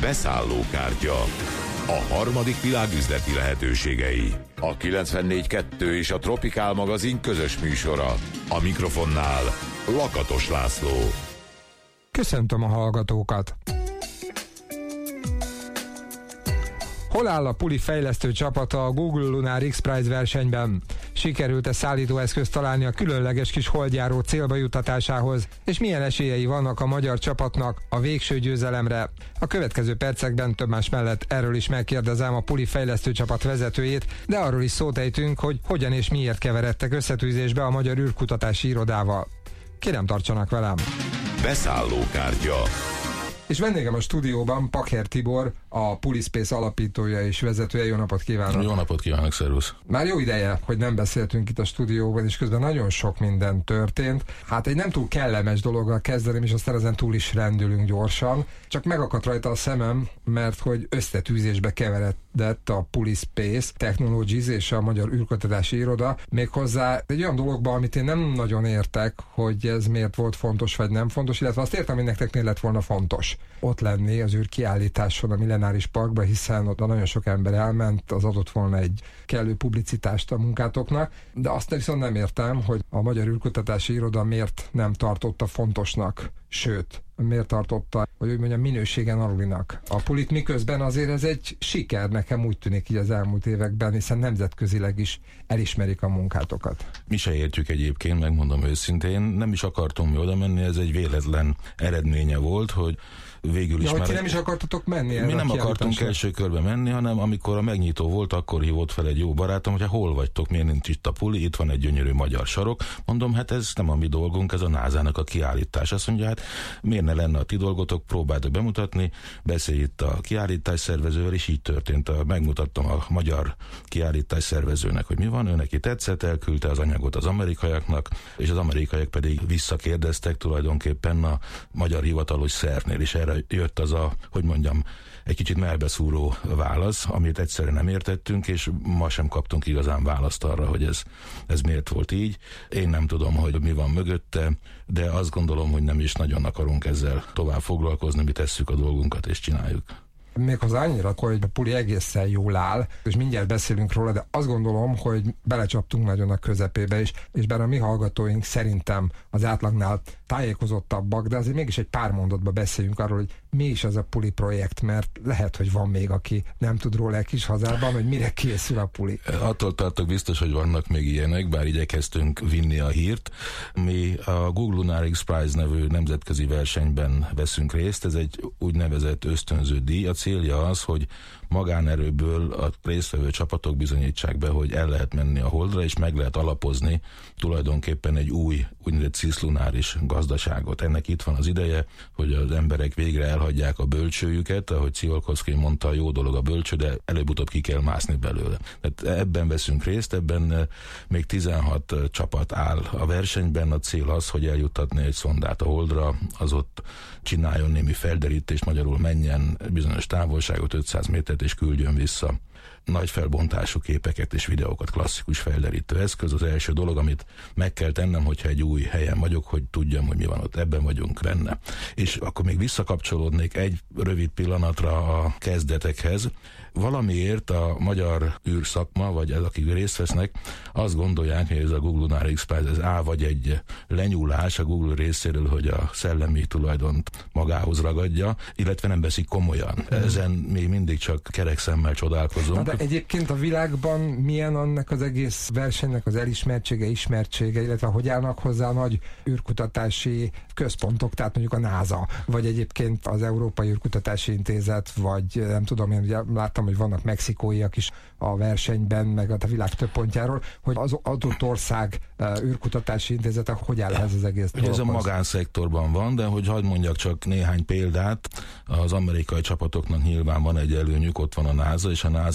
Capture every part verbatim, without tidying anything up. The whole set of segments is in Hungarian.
Beszállókártya. A harmadik világ üzleti lehetőségei. A kilencvennégy kettő és a Tropikál magazin közös műsora. A mikrofonnál Lakatos László. Köszöntöm a hallgatókat! Hol áll a Puli fejlesztő csapata a Google Lunar X-Prize versenyben? Sikerült-e szállítóeszközt találni a különleges kis holdjáró célba juttatásához? És milyen esélyei vannak a magyar csapatnak a végső győzelemre? A következő percekben több más mellett erről is megkérdezem a Puli fejlesztő csapat vezetőjét, de arról is szót ejtünk, hogy hogyan és miért keveredtek összetűzésbe a Magyar űrkutatási irodával. Kérem, tartsanak velem! Beszállókártya. És vendégem a stúdióban Pakher Tibor, a Pulispace alapítója és vezetője. Jó napot kívánok! Jó napot kívánok, szervusz! Már jó ideje, hogy nem beszéltünk itt a stúdióban, és közben nagyon sok minden történt. Hát egy nem túl kellemes dologgal kezdeném, és aztán ezen túl is rendülünk gyorsan. Csak megakadt rajta a szemem, mert hogy összetűzésbe keveredett a Pulispace Technologies és a Magyar űrkutatási iroda, méghozzá egy olyan dologban, amit én nem nagyon értek, hogy ez miért volt fontos, vagy nem fontos, illetve azt értem, hogy nektek miért lett volna fontos ott lenni az űrkiállításon a Millenáris Parkban, hiszen oda nagyon sok ember elment, az adott volna egy kellő publicitást a munkátoknak, de azt viszont nem értem, hogy a Magyar űrkutatási iroda miért nem tartotta fontosnak, sőt, miért tartotta, hogy úgy mondjam, minőségen alulinak a Pulit, miközben azért ez egy siker, nekem úgy tűnik így az elmúlt években, hiszen nemzetközileg is elismerik a munkátokat. Mi se értjük egyébként, megmondom őszintén, nem is akartunk mi oda menni, ez egy véletlen eredménye volt, hogy végül is ja, már... hogy nem is akartatok menni? Mi nem akartunk első körbe menni, hanem amikor a megnyitó volt, akkor hívott fel egy jó barátom, hogy hol vagytok, miért nincs itt a Puli, itt van egy gyönyörű magyar sarok. Mondom, hát ez nem a mi dolgunk, ez a nászának a kiállítás. Azt mondja, hát miért ne lenne a ti dolgotok, próbáltok bemutatni, beszélj itt a kiállítás szervezővel, és így történt. A, megmutattam a magyar kiállítás szervezőnek, hogy mi van, ő neki tetszett, elküldte az anyagot az amerikaiaknak, és az amerikaiak pedig visszakérdeztek tulajdonképpen a magyar hivatalos szervnél, és erre jött az a, hogy mondjam, egy kicsit melbeszúró válasz, amit egyszerűen nem értettünk, és ma sem kaptunk igazán választ arra, hogy ez, ez miért volt így. Én nem tudom, hogy mi van mögötte, de azt gondolom, hogy nem is nagyon akarunk ezzel tovább foglalkozni, mi tesszük a dolgunkat és csináljuk. Méghozzá annyira, hogy a Puli egészen jól áll, és mindjárt beszélünk róla, de azt gondolom, hogy belecsaptunk nagyon a közepébe is, és bár a mi hallgatóink szerintem az átlagnál tájékozottabbak, de azért mégis egy pár mondatba beszéljünk arról, hogy mi is az a Puli projekt, mert lehet, hogy van még, aki nem tud róla egy kis hazában, hogy mire készül a Puli. Attól tartok biztos, hogy vannak még ilyenek, bár igyekeztünk vinni a hírt. Mi a Google Lunar X-Prize nevű nemzetközi versenyben veszünk részt, ez egy úgynevezett ösztönző díj. A célja az, hogy magánerőből a résztvevő csapatok bizonyítsák be, hogy el lehet menni a Holdra, és meg lehet alapozni tulajdonképpen egy új, úgynevezett ciszlunáris gazdaságot. Ennek itt van az ideje, hogy az emberek végre elhagyják a bölcsőjüket, ahogy Tsiolkovszky mondta, jó dolog a bölcső, de előbb-utóbb ki kell mászni belőle. Tehát ebben veszünk részt, ebben még tizenhat csapat áll a versenyben. A cél az, hogy eljuttatni egy szondát a Holdra, az ott csináljon némi felderítést, magyarul menjen bizonyos távolságot, ötszáz métert, és küldjön vissza nagy felbontású képeket és videókat, klasszikus felderítő eszköz. Az első dolog, amit meg kell tennem, hogyha egy új helyen vagyok, hogy tudjam, hogy mi van ott, ebben vagyunk benne. És akkor még visszakapcsolódnék egy rövid pillanatra a kezdetekhez. Valamiért a magyar űrszakma, vagy ez, akik részt vesznek, azt gondolják, hogy ez a Google Lunar X-Prize, ez á, vagy egy lenyúlás a Google részéről, hogy a szellemi tulajdont magához ragadja, illetve nem veszik komolyan. Ezen mi mindig csak kerek szemmel csodálkozunk. Na de egyébként a világban milyen annak az egész versenynek az elismertsége, ismertsége, illetve hogy állnak hozzá a nagy űrkutatási központok, tehát mondjuk a NASA, vagy egyébként az Európai űrkutatási Intézet, vagy nem tudom, én ugye láttam, hogy vannak mexikóiak is a versenyben, meg a világ több pontjáról, hogy az adott ország űrkutatási intézete hogy áll ez az egész dologhoz? Ez a magánszektorban van, de hogy hadd mondjak csak néhány példát, az amerikai csapatoknak nyilván van egy előnyük, ott van a NASA, és a NASA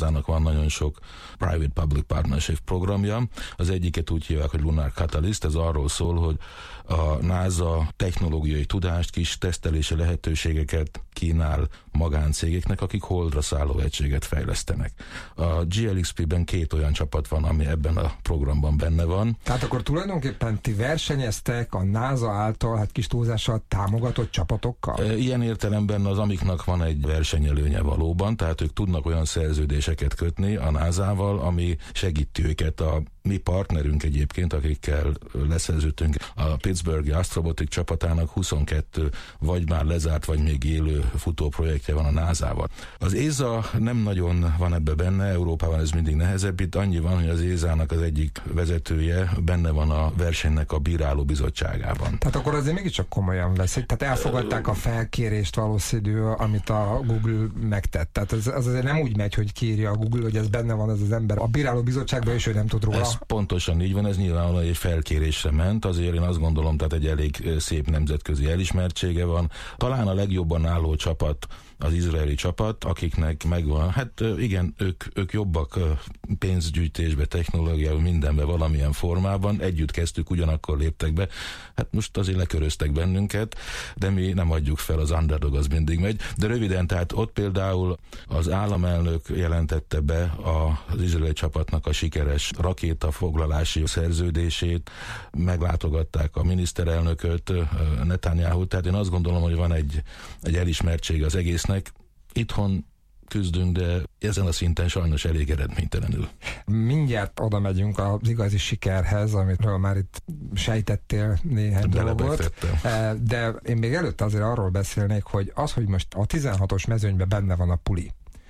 nászának van nagyon sok private-public partnership programja. Az egyiket úgy hívják, hogy Lunar Catalyst, ez arról szól, hogy a NASA technológiai tudást, kis tesztelési lehetőségeket kínál magáncégeknek, akik holdra szálló egységet fejlesztenek. A gé el iksz pé-ben két olyan csapat van, ami ebben a programban benne van. Tehát akkor tulajdonképpen ti versenyeztek a NASA által, hát kis túlzással támogatott csapatokkal? Ilyen értelemben az amiknak van egy versenyelőnye valóban, tehát ők tudnak olyan szerződéseket kötni a názával, ami segíti őket. A mi partnerünk egyébként, akikkel leszerződtünk, a Pittsburghi Astrobotic csapatának huszonkettő vagy már lezárt, vagy még élő futóprojektje van a názával. Az é zé á nem nagyon van ebbe benne, Európában ez mindig nehezebb, itt annyi van, hogy az é zé á-nak az egyik vezetője benne van a versenynek a bíráló bizottságában. Tehát akkor azért mégiscsak komolyan veszik, tehát elfogadták a felkérést valószínű, amit a Google megtett. Tehát az, az azért nem úgy megy, hogy kírja a Google, hogy ez benne van ez az ember a bíráló bizottságban, és ő nem tud róla. Ez pontosan így van, ez nyilvánvalóan egy felkérésre ment, azért én azt gondolom, tehát egy elég szép nemzetközi elismertsége van. Talán a legjobban álló csapat az izraeli csapat, akiknek megvan, hát igen, ők, ők jobbak pénzgyűjtésbe, technológiában, mindenbe valamilyen formában, együtt kezdtük, ugyanakkor léptek be, hát most azért leköröztek bennünket, de mi nem adjuk fel, az underdog az mindig megy, de röviden, tehát ott például az államelnök jelentette be az izraeli csapatnak a sikeres rakétafoglalási szerződését, meglátogatták a miniszterelnököt, Netanyahu, tehát én azt gondolom, hogy van egy, egy elismertség az egész. Itthon küzdünk, de ezen a szinten sajnos elég eredménytelenül. Mindjárt oda megyünk az igazi sikerhez, amitről már itt sejtettél néhány dolgot. De én még előtte azért arról beszélnék, hogy az, hogy most a tizenhatos mezőnyben benne van a puli,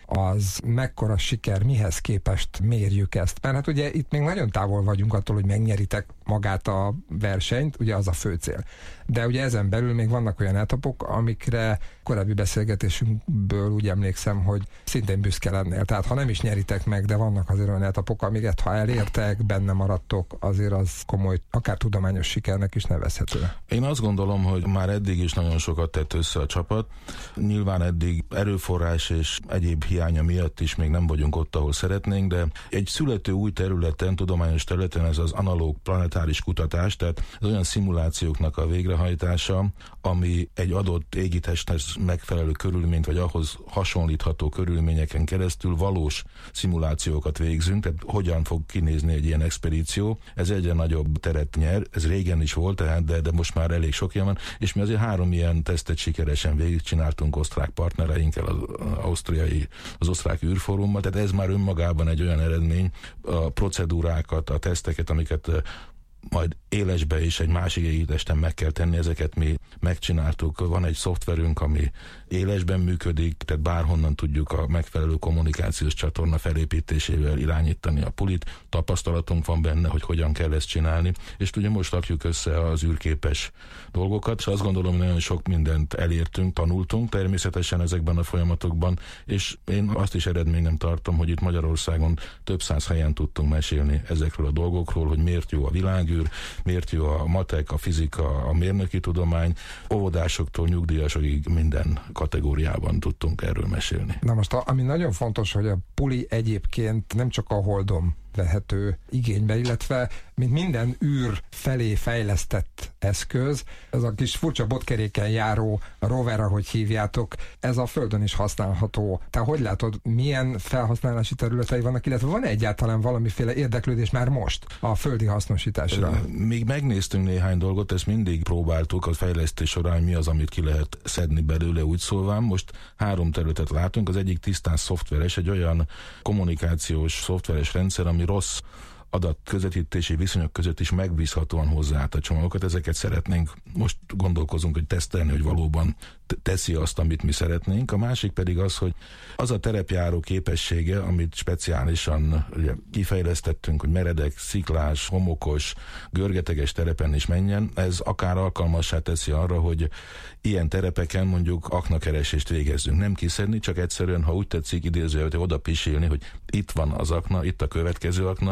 az mekkora siker, mihez képest mérjük ezt? Mert hát ugye itt még nagyon távol vagyunk attól, hogy megnyeritek magát a versenyt, ugye az a fő cél. De ugye ezen belül még vannak olyan etapok, amikre korábbi beszélgetésünkből úgy emlékszem, hogy szintén büszke lennél. Tehát ha nem is nyeritek meg, de vannak azért olyan etapok, amiket ha elértek, benne maradtok, azért az komoly, akár tudományos sikernek is nevezhető. Én azt gondolom, hogy már eddig is nagyon sokat tett össze a csapat. Nyilván eddig erőforrás és egyéb hiánya miatt is még nem vagyunk ott, ahol szeretnénk, de egy születő új területen, tudományos területen ez az analóg planetáris kutatás, tehát az olyan szimulációknak a végrehajtása, ami egy adott égitesthez megfelelő körülményt, vagy ahhoz hasonlítható körülményeken keresztül valós szimulációkat végzünk, tehát hogyan fog kinézni egy ilyen expedíció. Ez egyre nagyobb teret nyer, ez régen is volt, tehát, de, de most már elég sok ilyen van, és mi azért három ilyen tesztet sikeresen végigcsináltunk osztrák partnereinkkel, az ausztriai, az osztrák űrfórummal, tehát ez már önmagában egy olyan eredmény, a procedúrákat, a teszteket, amiket majd élesbe is egy másik égitesten meg kell tenni, ezeket mi megcsináltuk. Van egy szoftverünk, ami élesben működik, tehát bárhonnan tudjuk a megfelelő kommunikációs csatorna felépítésével irányítani a pulit. Tapasztalatunk van benne, hogy hogyan kell ezt csinálni, és ugye most rakjuk össze az űrképes dolgokat, és azt gondolom, hogy nagyon sok mindent elértünk, tanultunk természetesen ezekben a folyamatokban, és én azt is eredményem tartom, hogy itt Magyarországon több száz helyen tudtunk mesélni ezekről a dolgokról, hogy miért jó a világűr, miért jó a matek, a fizika, a mérnöki tudomány, óvodásoktól nyugdíjasokig minden kategóriában tudtunk erről mesélni. Na most, ami nagyon fontos, hogy a puli egyébként nem csak a Holdon vehető igénybe, illetve mint minden űr felé fejlesztett eszköz, ez a kis furcsa botkeréken járó rover, ahogy hívjátok, ez a Földön is használható. Te hogy látod, milyen felhasználási területei vannak, illetve van egyáltalán valamiféle érdeklődés már most a földi hasznosításra? Még megnéztünk néhány dolgot, ezt mindig próbáltuk a fejlesztés során, mi az, amit ki lehet szedni belőle, úgy szólván. Most három területet látunk, az egyik tisztán szoftveres, egy olyan kommunikációs szoftveres rendszer, ami rossz adatközvetítési viszonyok között is megbízhatóan hozzáállt a csomagokat. Ezeket szeretnénk, most gondolkozunk, hogy tesztelni, hogy valóban teszi azt, amit mi szeretnénk. A másik pedig az, hogy az a terepjáró képessége, amit speciálisan ugye, kifejlesztettünk, hogy meredek, sziklás, homokos, görgeteges terepen is menjen, ez akár alkalmassá teszi arra, hogy ilyen terepeken mondjuk aknakeresést végezzünk. Nem kiszedni, csak egyszerűen, ha úgy tetszik, idézőjelben oda pisilni, hogy itt van az akna, itt a következő akna,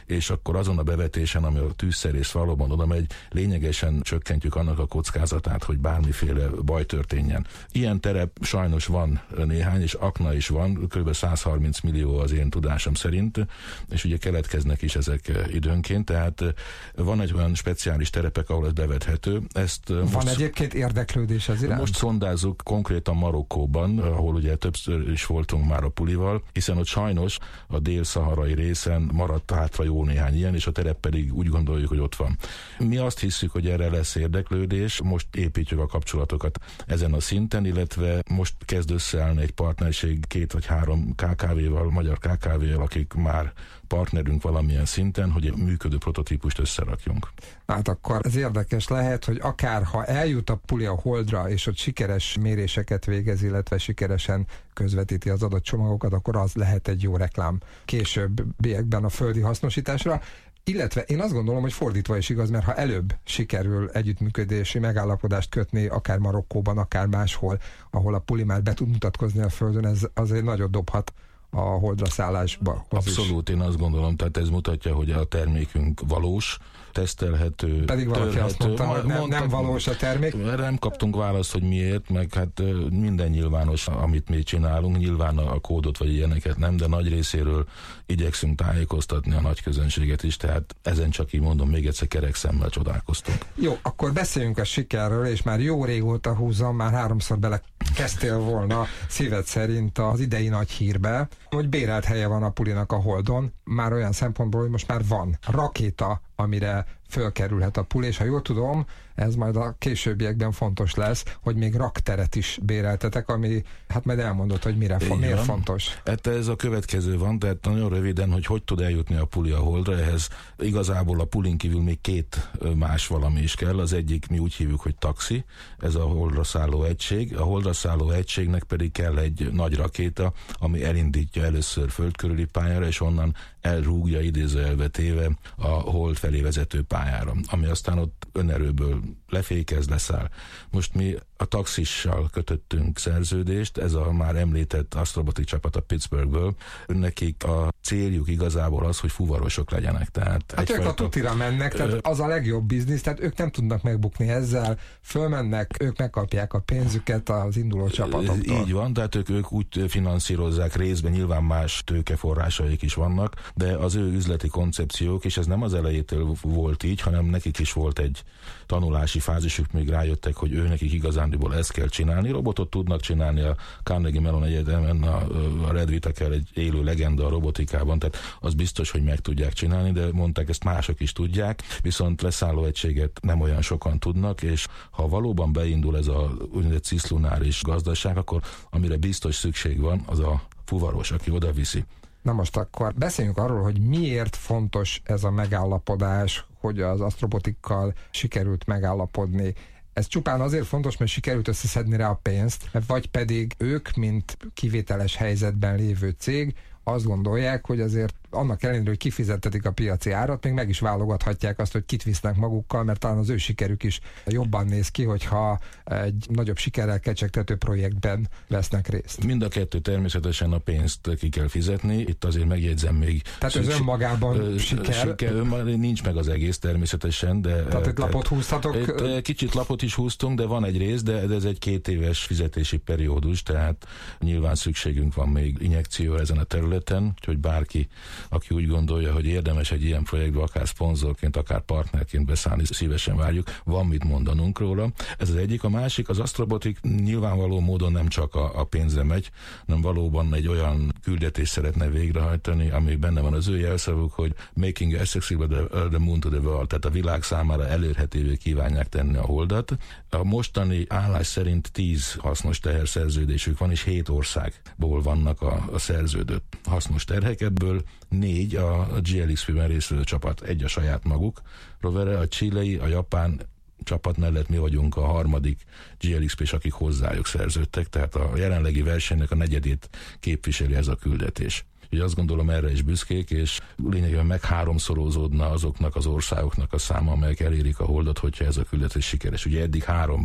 és akkor azon a bevetésen, ami a tűzszerész valóban oda megy, lényegesen csökkentjük annak a kockázatát, hogy bármiféle baj történjen. Ilyen terep sajnos van néhány, és akna is van, kb. százharminc millió az én tudásom szerint, és ugye keletkeznek is ezek időnként, tehát van egy olyan speciális terepek, ahol ez bevethető. Ezt van most, egyébként érdeklődés az iránt? Most szondázzuk konkrétan Marokkóban, ahol ugye többször is voltunk már a pulival, hiszen ott sajnos a dél-szaharai részen maradt hátra jó néhány ilyen, és a terep pedig úgy gondoljuk, hogy ott van. Mi azt hiszük, hogy erre lesz érdeklődés, most építjük a kapcsolatokat ezen a szinten, illetve most kezd összeállni egy partnerség két vagy három ká ká vé-val, magyar ká ká vé-vel, akik már partnerünk valamilyen szinten, hogy egy működő prototípust összerakjunk. Hát akkor ez érdekes lehet, hogy akár ha eljut a puli a Holdra, és ott sikeres méréseket végez, illetve sikeresen közvetíti az adott csomagokat, akkor az lehet egy jó reklám későbbiekben a földi hasznosításra. Illetve én azt gondolom, hogy fordítva is igaz, mert ha előbb sikerül együttműködési megállapodást kötni, akár Marokkóban, akár máshol, ahol a puli már be tud mutatkozni a Földön, ez azért nagyot dobhat a Holdra szállásba. Abszolút, is. Én azt gondolom, tehát ez mutatja, hogy a termékünk valós, tesztelhető, pedig valaki törhető. Azt mondta, hogy nem, mondta, nem valós a termék. Nem kaptunk választ, hogy miért, meg hát minden nyilvános, amit mi csinálunk, nyilván a kódot vagy ilyeneket nem, de nagy részéről igyekszünk tájékoztatni a nagy közönséget is, tehát ezen csak így mondom, még egyszer kerek szemmel csodálkoztunk. Jó, akkor beszéljünk a sikerről, és már jó régóta húzom, már háromszor bele kezdtél volna szíved szerint az idei nagy hírbe, hogy bérelt helye van a pulinak a Holdon, már olyan szempontból, hogy most már van rakéta, amire fölkerülhet a puli, és ha jól tudom, ez majd a későbbiekben fontos lesz, hogy még rakteret is béreltetek, ami, hát majd elmondod, hogy mire fo- miért fontos. Hát ez a következő van, tehát nagyon röviden, hogy hogy tud eljutni a puli a Holdra, ehhez igazából a pulin kívül még két más valami is kell, az egyik mi úgy hívjuk, hogy taxi, ez a Holdra szálló egység, a Holdra szálló egységnek pedig kell egy nagy rakéta, ami elindítja először föld körüli pályára, és onnan elrúgja idézőjelbe téve a Hold felé vezető pályára, ami aztán ott önerőből lefékez, leszáll. Most mi a taxissal kötöttünk szerződést, ez a már említett Astrobotic csapat a Pittsburghből. Nekik a céljuk igazából az, hogy fuvarosok legyenek. Tehát hát ők a tutira mennek, tehát ö... az a legjobb biznisz, tehát ők nem tudnak megbukni ezzel, fölmennek, ők megkapják a pénzüket az induló csapatoktól. Így van, tehát ők, ők úgy finanszírozzák részben, nyilván más tőkeforrásaik is vannak, de az ő üzleti koncepciók, és ez nem az elejétől volt így, hanem nekik is volt egy tanulási fázisuk, még rájöttek, hogy ő nekik igazándiból ezt kell csinálni. Robotot tudnak csinálni a Carnegie Mellon Egyetemen, a, a Red Whittaker egy élő legenda a robotikában, tehát az biztos, hogy meg tudják csinálni, de mondták, ezt mások is tudják, viszont leszálló egységet nem olyan sokan tudnak, és ha valóban beindul ez a úgynevezett ciszlunáris gazdaság, akkor amire biztos szükség van, az a fuvaros, aki oda viszi. Na most akkor beszéljünk arról, hogy miért fontos ez a megállapodás, hogy az Astrobotikkal sikerült megállapodni. Ez csupán azért fontos, mert sikerült összeszedni rá a pénzt, vagy pedig ők, mint kivételes helyzetben lévő cég, azt gondolják, hogy azért annak ellenére, hogy kifizettetik a piaci árat, még meg is válogathatják azt, hogy kit visznek magukkal, mert talán az ő sikerük is jobban néz ki, hogyha egy nagyobb sikerrel kecsegtető projektben vesznek részt. Mind a kettő természetesen a pénzt ki kell fizetni, itt azért megjegyzem még. Tehát szükség, ez önmagában ö, siker? siker nincs meg az egész természetesen, de... Tehát itt lapot húztatok? Itt, kicsit lapot is húztunk, de van egy rész, de, de ez egy két éves fizetési periódus, tehát nyilván szükségünk van még injekcióra ezen a területen, hogy bárki, aki úgy gondolja, hogy érdemes egy ilyen projektbe akár szponzorként, akár partnerként beszállni, szívesen várjuk, van mit mondanunk róla. Ez az egyik. A másik, az Astrobotic nyilvánvaló módon nem csak a, a pénzre megy, hanem valóban egy olyan küldetést szeretne végrehajtani, ami benne van az ő jelszavuk, hogy making accessible the, the moon to the world, tehát a világ számára elérhetővé kívánják tenni a Holdat. A mostani állás szerint tíz hasznos teherszerződésük van, és hét országból vannak a, a szerződött hasznos terhek, ebből négy a gé el iksz pé-ben részvevő csapat, egy a saját maguk rovere, a chilei, a japán csapat mellett mi vagyunk a harmadik gé el iksz pé-s, akik hozzájuk szerződtek, tehát a jelenlegi versenynek a negyedét képviseli ez a küldetés. Úgyhogy azt gondolom, erre is büszkék, és lényegében meg háromszorozódna azoknak az országoknak a száma, amelyek elérik a Holdat, hogyha ez a küldetés sikeres. Ugye eddig három van,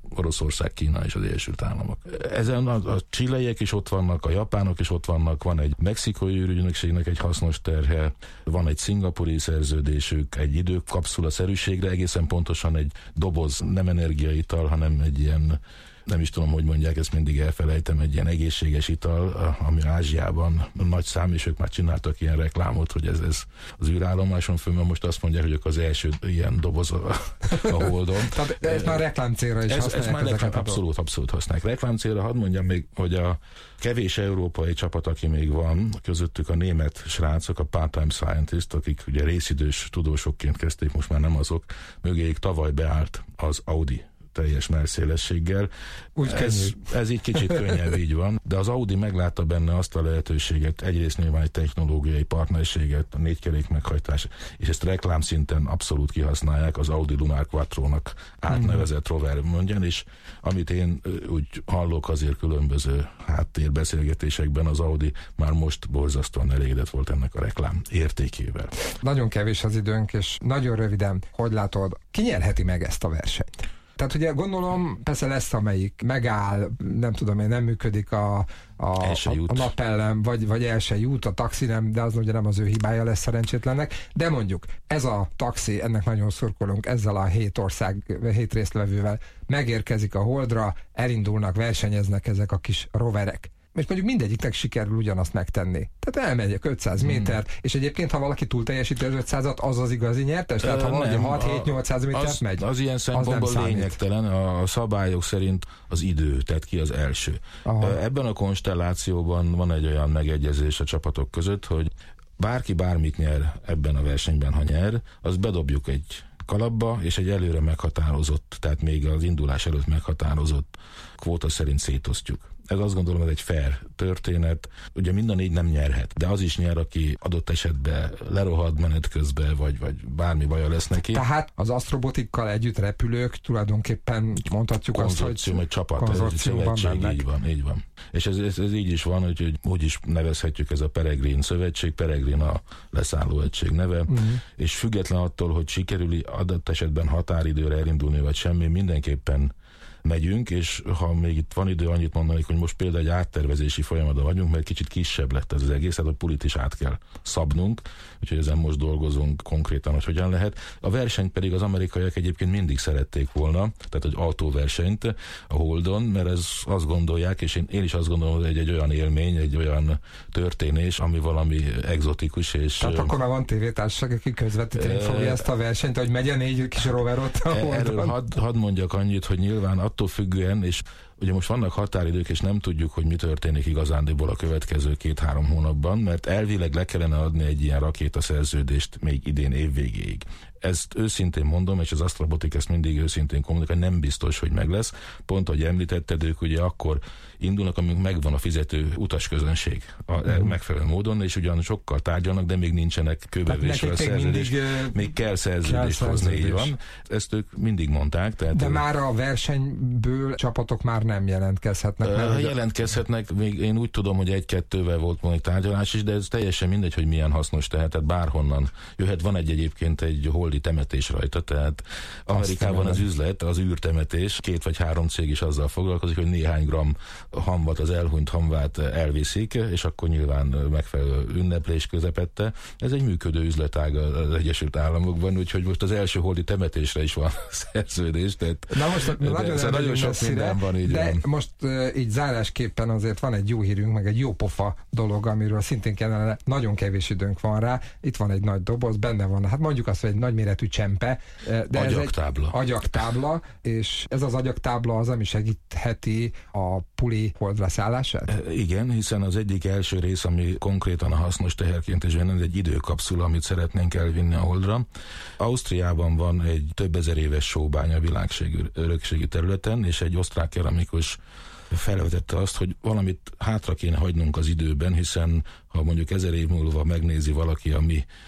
Oroszország, Kína és az Egyesült Államok. Ezen a, a csilleiek is ott vannak, a japánok is ott vannak, van egy mexikói űrügynökségnek egy hasznos terhe, van egy szingapúri szerződésük, egy időkapszula-szerűségre, egészen pontosan egy doboz, nem energiaital, hanem egy ilyen, nem is tudom, hogy mondják, ezt mindig elfelejtem, egy ilyen egészséges ital, ami Ázsiában nagy szám, és ők már csináltak ilyen reklámot, hogy ez, ez az űrállomáson föl, mert most azt mondják, hogy ők az első ilyen doboz a, a Holdon. Tehát ez már reklám célra is ez, használják ez már ezeket reklám, abszolút, abszolút használják. Reklám célra, hadd mondjam még, hogy a kevés európai csapat, aki még van, közöttük a német srácok, a part-time scientist, akik ugye részidős tudósokként kezdték, most már nem azok, mögéig tavaly beállt az Audi teljes mellszélességgel. Úgy ez, ez így kicsit könnyebb, így van, de az Audi meglátta benne azt a lehetőséget, egyrészt nyilván egy technológiai partnerséget, a négykerék meghajtás, és ezt reklámszinten abszolút kihasználják, az Audi Lunar Quattro-nak átnevezett rover mondjan, és amit én úgy hallok azért különböző háttérbeszélgetésekben, az Audi már most borzasztóan elégedett volt ennek a reklám értékével. Nagyon kevés az időnk, és nagyon röviden, hogy látod, ki nyerheti meg ezt a versenyt? Tehát ugye gondolom, persze lesz, amelyik megáll, nem tudom én, nem működik a, a, a, a napellem, vagy, vagy el se jut, a taxi nem, de az ugye nem az ő hibája lesz szerencsétlennek, de mondjuk ez a taxi, ennek nagyon szurkolunk, ezzel a hét ország, hét résztvevővel megérkezik a Holdra, elindulnak, versenyeznek ezek a kis roverek. És mondjuk mindegyiknek sikerül ugyanazt megtenni. Tehát elmegyek ötszáz métert, hmm. és egyébként, ha valaki túl teljesíti az ötszázat, az az igazi nyertes? Tehát ha valaki hat-hét-nyolcszáz métert az, megy, az ilyen szempontból lényegtelen. A szabályok szerint az idő, tehát ki az első. Aha. Ebben a konstellációban van egy olyan megegyezés a csapatok között, hogy bárki bármit nyer ebben a versenyben, ha nyer, azt bedobjuk egy kalapba, és egy előre meghatározott, tehát még az indulás előtt meghatározott kvóta szerint szétosztjuk. Ez azt gondolom, ez egy fair történet. Ugye mind a négy nem nyerhet, de az is nyer, aki adott esetben lerohad menet közben, vagy, vagy bármi baja lesz neki. Tehát az asztrobotikkal együtt repülők tulajdonképpen mondhatjuk azt, hogy egy csapat, ez egy szövetség, így van, így van. És ez, ez, ez így is van, hogy, hogy úgy is nevezhetjük, ez a Peregrine szövetség, Peregrine a leszálló egység neve, uh-huh. és független attól, hogy sikerül adott esetben határidőre elindulni, vagy semmi, mindenképpen megyünk, és ha még itt van idő, annyit mondanék, hogy most például egy áttervezési folyamatban vagyunk, mert kicsit kisebb lett ez az egész, tehát a pulit is át kell szabnunk, úgyhogy ezen most dolgozunk konkrétan, hogy hogyan lehet. A versenyt pedig az amerikaiak egyébként mindig szerették volna, tehát egy autóversenyt a Holdon, mert ez azt gondolják, és én, én is azt gondolom, hogy egy, egy olyan élmény, egy olyan történés, ami valami egzotikus. És tehát akkor már van tévétársaság, aki közvetíteni e, fogja ezt a versenyt, hogy megy a négy kis rover ott a Holdon. Erről hadd had mondjak annyit, hogy nyilván attól függően, és ugye most vannak határidők, és nem tudjuk, hogy mi történik igazándiból a következő két-három hónapban, mert elvileg le kellene adni egy ilyen rakétaszerződést még idén év végéig. Ezt őszintén mondom, és az Astrobotik ezt mindig őszintén kommunikál, nem biztos, hogy meg lesz. Pont, ahogy említetted, ők ugye akkor indulnak, amíg megvan a fizető utasközönség a uh-huh. megfelelő módon, és ugyan sokkal tárgyalnak, de még nincsenek kőbevésve a szerződés. Még, még kell szerződést kell hozni, így van. Ezt ők mindig mondták. Tehát de ő... már a versenyből csapatok már nem jelentkezhetnek. Uh, ugye... Jelentkezhetnek, még én úgy tudom, hogy egy-kettővel volt mondjuk tárgyalás is, de ez teljesen mindegy, hogy milyen hasznos tehet, tehát bárhonnan jöhet. Van egy egyébként egy holdi temetés rajta, tehát Amerikában az üzlet, az űrtemetés, két vagy három cég is azzal foglalkozik, hogy néhány gram hamvat, az elhunyt hamvát elviszik, és akkor nyilván megfelelő ünneplés közepette. Ez egy működő üzletág az Egyesült Államokban, úgyhogy most az első holdi temetésre is van szerződés. Tehát, na most de, nagyon, de, nagyon sok messzire, minden van, így de van. Most uh, így zárásképpen azért van egy jó hírünk, meg egy jó pofa dolog, amiről szintén kellene, nagyon kevés időnk van rá. Itt van egy nagy doboz, benne van, hát mondjuk azt, hogy egy nagyméretű csempe. De agyagtábla. Ez egy agyagtábla, és ez az agyagtábla az, ami segítheti a puli Holdra szállását? Igen, hiszen az egyik első rész, ami konkrétan a hasznos teherként is benne, egy időkapszula, amit szeretnénk elvinni a Holdra. Ausztriában van egy több ezer éves sóbánya világségű örökségi területen, és egy osztrák keramikus felvetette azt, hogy valamit hátra kéne hagynunk az időben, hiszen ha mondjuk ezer év múlva megnézi valaki a mi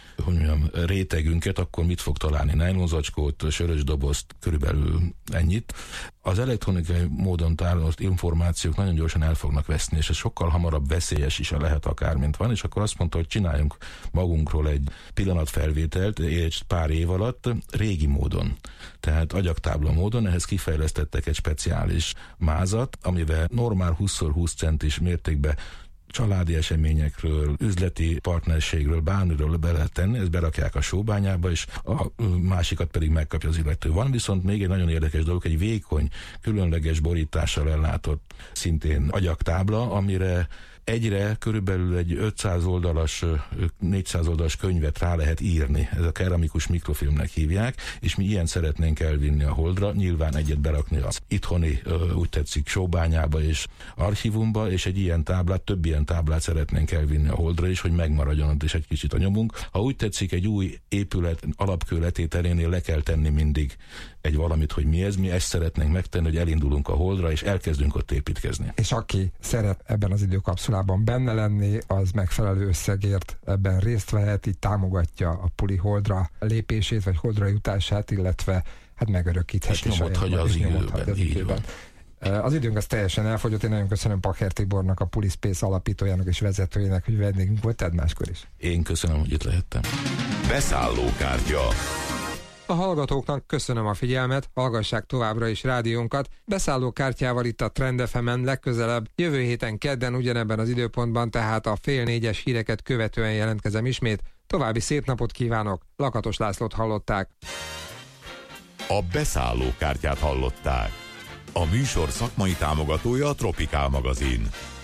hogy mondjam, rétegünket, akkor mit fog találni? Nylonzacskót, sörös dobozt, körülbelül ennyit. Az elektronikai módon tárolt információk nagyon gyorsan el fognak veszni, és ez sokkal hamarabb veszélyes is lehet akár, mint van, és akkor azt mondta, hogy csináljunk magunkról egy pillanatfelvételt egy pár év alatt régi módon, tehát agyagtábla módon. Ehhez kifejlesztettek egy speciális mázat, amivel normál húsz szor húsz centis mértékben családi eseményekről, üzleti partnerségről, bármiről be lehet tenni, ezt berakják a sóbányába, és a másikat pedig megkapja az illető. Van viszont még egy nagyon érdekes dolog, egy vékony, különleges borítással ellátott szintén agyagtábla, amire egyre körülbelül egy ötszáz oldalas, négyszáz oldalas könyvet rá lehet írni. Ez a keramikus mikrofilmnek hívják, és mi ilyen szeretnénk elvinni a Holdra, nyilván egyet berakni az itthoni, úgy tetszik, sóbányába és archívumba, és egy ilyen táblát, több ilyen táblát szeretnénk elvinni a Holdra is, hogy megmaradjon ott is egy kicsit a nyomunk. Ha úgy tetszik, egy új épület alapkő letételénél le kell tenni mindig egy valamit, hogy mi ez, mi ezt szeretnénk megtenni, hogy elindulunk a Holdra, és elkezdünk ott építkezni. És aki szeret ebben az időkapszulában benne lenni, az megfelelő összegért ebben részt vehet, így támogatja a Puli Holdra lépését, vagy Holdra jutását, illetve hát megörökítheti. És nyomot hagyja az időben, így van. Az időnk az teljesen elfogyott, én nagyon köszönöm Pacher Tibornak, a Puli Space alapítójának és vezetőjének, hogy vendégünk volt, tedd máskor is. Én köszönöm, hogy itt lehettem. Beszállókártya. A hallgatóknak köszönöm a figyelmet, hallgassák továbbra is rádiónkat. Beszállókártyával itt a Trend ef emen legközelebb, jövő héten kedden ugyanebben az időpontban, tehát a fél négyes híreket követően jelentkezem ismét. További szép napot kívánok, Lakatos Lászlót hallották. A beszállókártyát hallották. A műsor szakmai támogatója a Tropikál magazin.